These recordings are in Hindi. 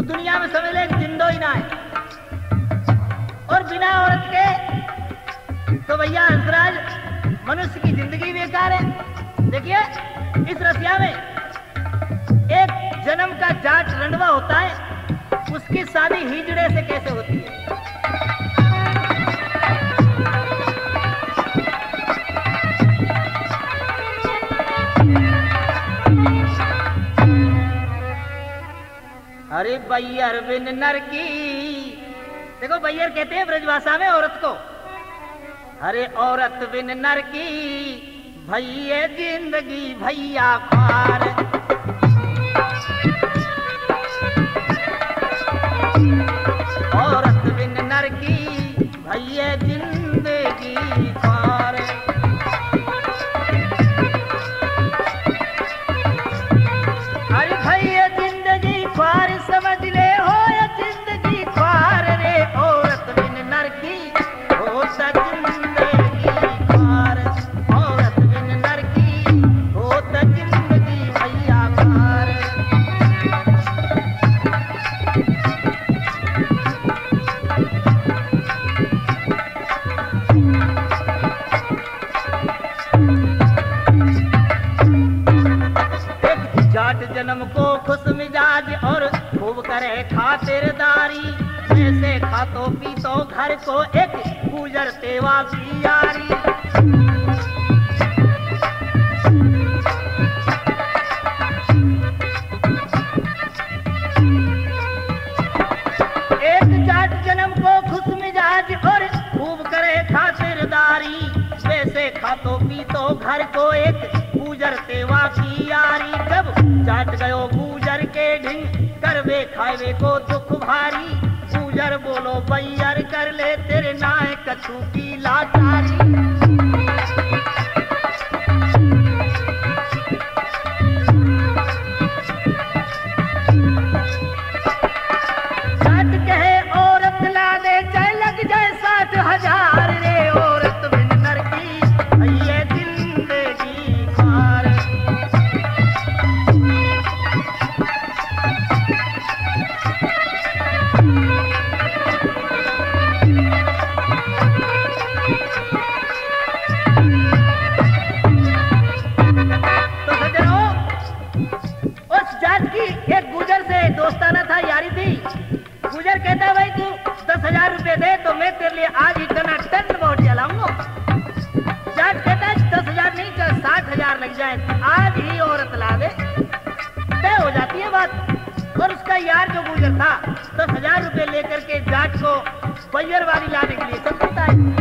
दुनिया में समझ ले जिंदो ही ना है। और बिना औरत के तो भैया हंसराज मनुष्य की जिंदगी बेकार है। देखिए इस रसिया में एक जन्म का जाट रंडवा होता है, उसकी शादी हिजड़े से कैसे होती है? अरे बैयर बिन नर की, देखो बैयर कहते हैं ब्रजभाषा में औरत को। अरे औरत बिन नर की भैया जिंदगी भैया ख्वार। औरत बिन नर की भैया जिंदगी ख्वार। अरे भैया जिंदगी ख्वार समझ ले हो या जिंदगी ख्वार रे। औरत बिन नर की होता जिंदगी ख्वार। औरत बिन नर की होता जिंदगी भैया ख्वार। जाट जन्म को खुश मिजाज और खूब करे खातिरदारी। जैसे खातो पीतो घर को एक गुजर सेवा की यारी। एक जाट जन्म को खुश मिजाज और खूब करे खातिरदारी। जैसे खातो पीतो घर को एक गुजर सेवा की यारी। जब जाट गयो गुजर के ढिंग करवे खावे को दुख भारी। गुजर बोलो बैयर कर ले तेरे नाय कछु की लाचारी। जाट कहे औरत ला दे चाहे लग जाए 60,000 रे। औरत बिन नर की भैया जिंदगी ख्वार। एक गुजर से दोस्ताना था, यारी थी। गुजर कहता भाई तू 10,000 रुपए दे तो मैं तेरे लिए आज ही टन बोट चलाऊंगा। जाट कहता है 10,000 नहीं चल 60,000 लग जाए, आज ही औरत ला दे। तय हो जाती है बात। और उसका यार जो गुजर था 10,000 रुपए लेकर के जाट को बैयर वाली लाने के लिए चल पड़ता है।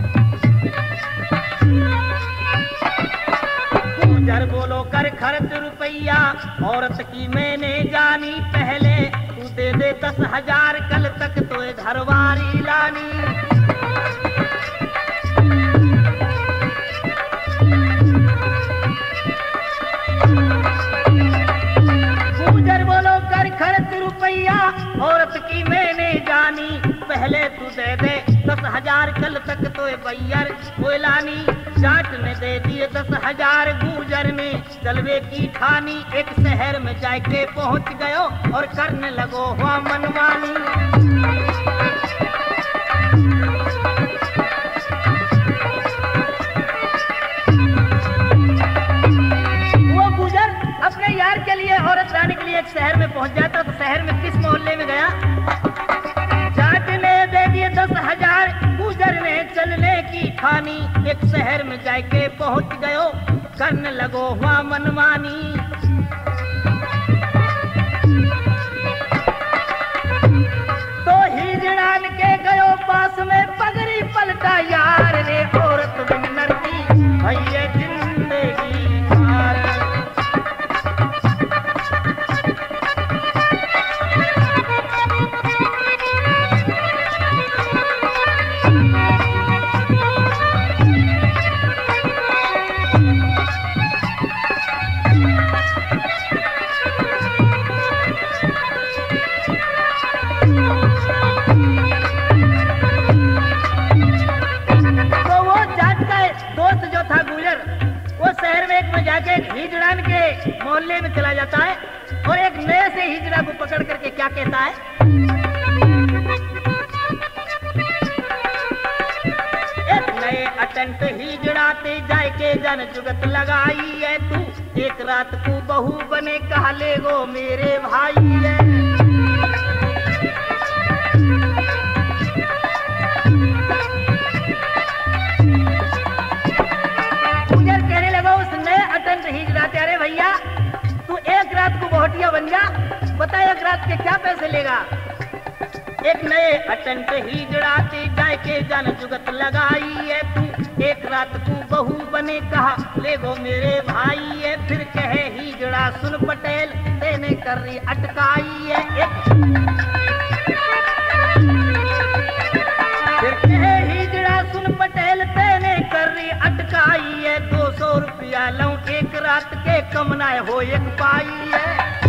गुजर बोलो कर खर्च रुपया औरत की मैंने जानी। पहले तू दे दे 10,000 कल तक तो घरवारी लानी। गुजर बोलो कर खर्च रुपया औरत की मैंने जानी। पहले तू दे दे 10,000 कल तक तो बैयर कोई लानी। जाट ने दे दिए 10,000 गुजर ने जलवे की ठानी। एक शहर में जाके पहुंच गयो और करने लगो हुआ मनमानी। वो गुजर अपने यार के लिए औरत लाने के लिए एक शहर में पहुंच जाता। तो शहर में किस मोहल्ले में गया? जाट ने दे दिए 10,000 गुजर ने चलने की ठानी। एक शहर में जाके पहुंच गयो करने लगो हुआ मनमानी। तो हिजड़ान के गयो पास में पगड़ी पलटा यार रे। औरत बिन नर की भैया जिंदगी ख्वार। मोहल्ले में चला जाता है और एक नए से हिजड़ा को पकड़ करके क्या कहता है, एक नए अटंट हिजड़ा ते जाए के जन जुगत लगाई है तू, एक रात को बहू बने कहा ले गो मेरे भाई है। गुजर कहने लगा उस नए अटंट हिजड़ा ते, अरे भैया तू एक रात को बहुटिया बन जा, बता एक रात के क्या पैसे लेगा। एक नए अटंट हिजड़ा ते जाए के जन जुगत लगाई है तू, एक रात को बहू बने कहा ले गो मेरे भाई है। फिर कहे हिजड़ा सुन पटेल तेने कर रही अटकाई है, फिर कहे हिजड़ा सुन पटेल तेने कर रही अटकाई है। 200 रुपया लूं एक रात के कम ना हो एक पाई है।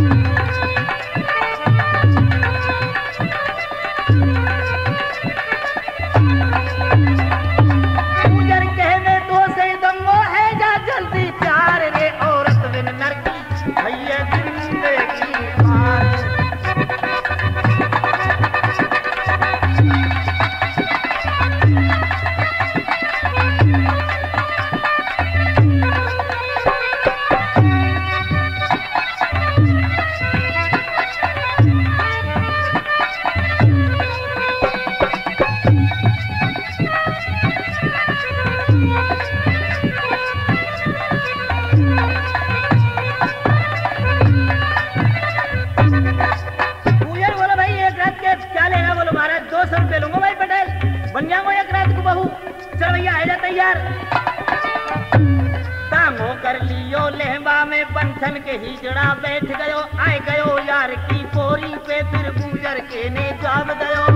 बंधन के हिजड़ा बैठ गयो, आए गयो यार की पोरी पे, फिर गुजर के ने जवाब दयो।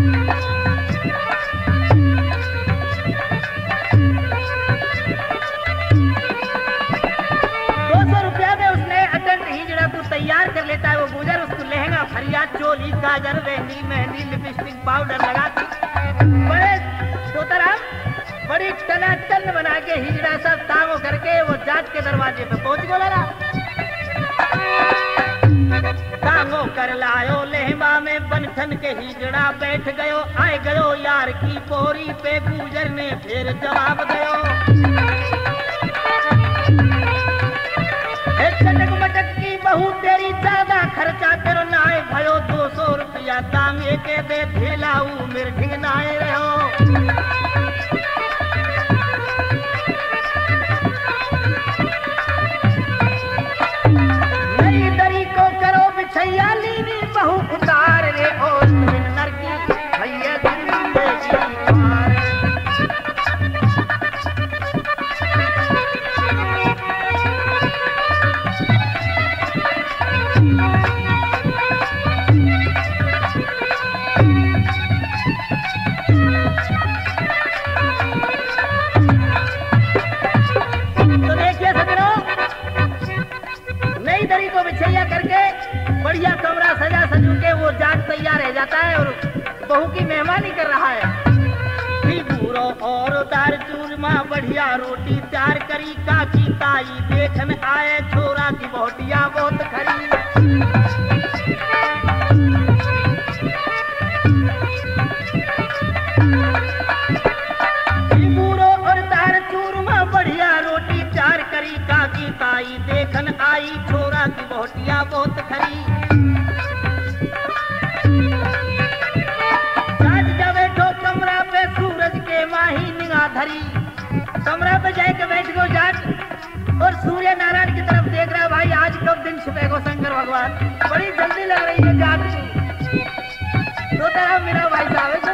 200 रुपया में उसने अटंट हिजड़ा को तैयार कर लेता है। वो गुजर उसको लहंगा फरियाद चोली काजर वेंदी मेहंदी लिपस्टिक पाउडर लगाती, बड़े तोताराम बड़ी टनाटन बना के हिजड़ा सब तांगो करके वो जाट के दरवाजे पे पहुंच गया। तांगो कर लायो लहंगा में बंधन के हिजड़ा बैठ गयो, आए गयो यार की पोरी पे, गुजर ने फिर जवाब दयो। चटक मटक की बहू तेरी ज्यादा खर्चा करो नाए भयो, 200 रुपया तांगे के दे ढेलाऊ मेरे ढिंगनाए रहो। लीनी बहु उतार रे और नर की भैया तो देखिए सजनों, नई दरी को बिछैया करके बढ़िया कमरा सजा सजू के वो जाट तैयार रह जाता है और बहू की मेहमानी कर रहा है। भूरो और दार चूरमा बढ़िया रोटी तैयार करी, काकी ताई देखन आए छोरा की बहुटिया बहुत खरी। भूरो और दार चूरमा बढ़िया रोटी तैयार करी, काकी ताई देखन आई छोरा की बहुटिया बहुत खरी। माही निगाह धरी, कमरा पे जाके बैठ गो जाट और सूर्य नारायण की तरफ देख रहा है। भाई आज कब दिन छुपेगो शंकर भगवान, बड़ी जल्दी लग रही है जाट को। तो तेरा मेरा भाई साहब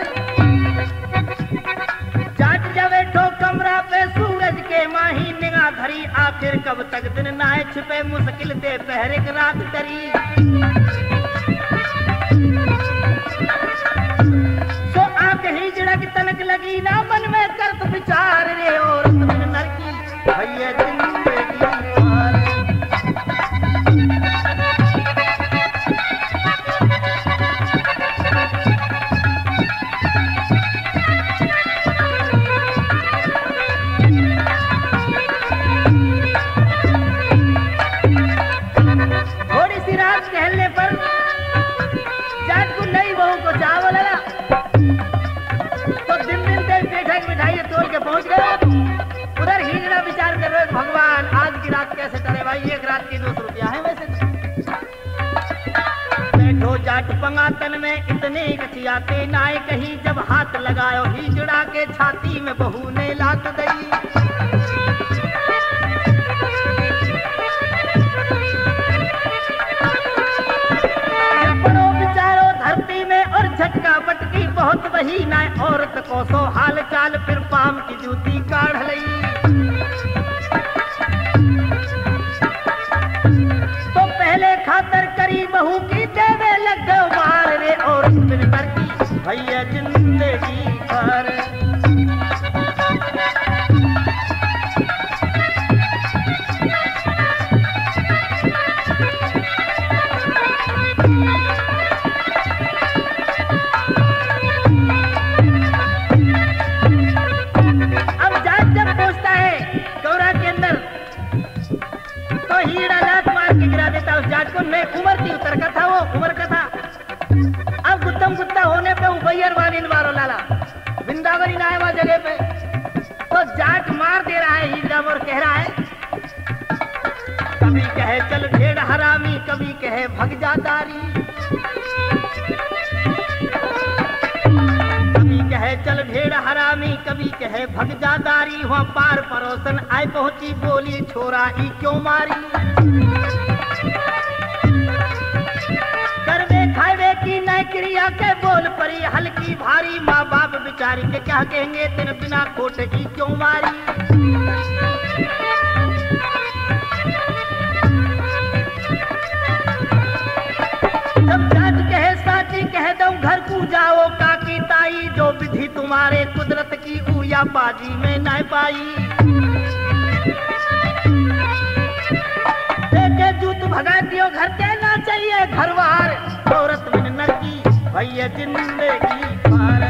जाट जब बैठो कमरा पे सूरज के माही निगाह धरी, आखिर कब तक दिन नाए छुपे मुश्किल दे पहरे की रात करी। हिजड़ा की तनक लगी ना मन में करत विचार रे, और नर की भैया जिंदगी पार। थोड़ी सी रात जाट पंगातन में इतने गठियाते नाय कहीं, जब हाथ लगायो ही जुड़ा के छाती में बहू ने लात दई। पड़ो बिचारो धरती में और झटका पटकी बहुत वही नाय, औरत को सो हाल चाल फिर पाम की जूती काढ़ लई। तो पहले खातर करी बहू की देवे लग गयो मार रे, औरत फिर कर की भैया जिंदगी पर। उमर की उतर का था, वो उमर का था। अब गुत्तम गुत्ता होने पे उबैयर वालिन मारो लाला वृंदावनी ना है वहां जगह पे, तो जाट मार दे रहा है हीराम और कह रहा है, कभी कहे चल भेड़ हरामी, कभी कहे भग जा दारी, कभी कहे चल भेड़ हरामी, कभी कहे भग जा दारी। वहां पार परोसन आए पहुंची, बोली छोरा ई क्यों मारी। खावे की नई क्रिया के बोल परी हल्की भारी, माँ बाप बिचारी के क्या कहेंगे तेरे बिना खोट की क्यों मारी। जब जाट कहे साची कह दो घर को जाओ काकी ताई, जो विधि तुम्हारे कुदरत की ऊया बाजी में न पाई। देखे जूत भगा दियो घर देना चाहिए घरवार, औरत बिन नकी भैया जिंदगी पार।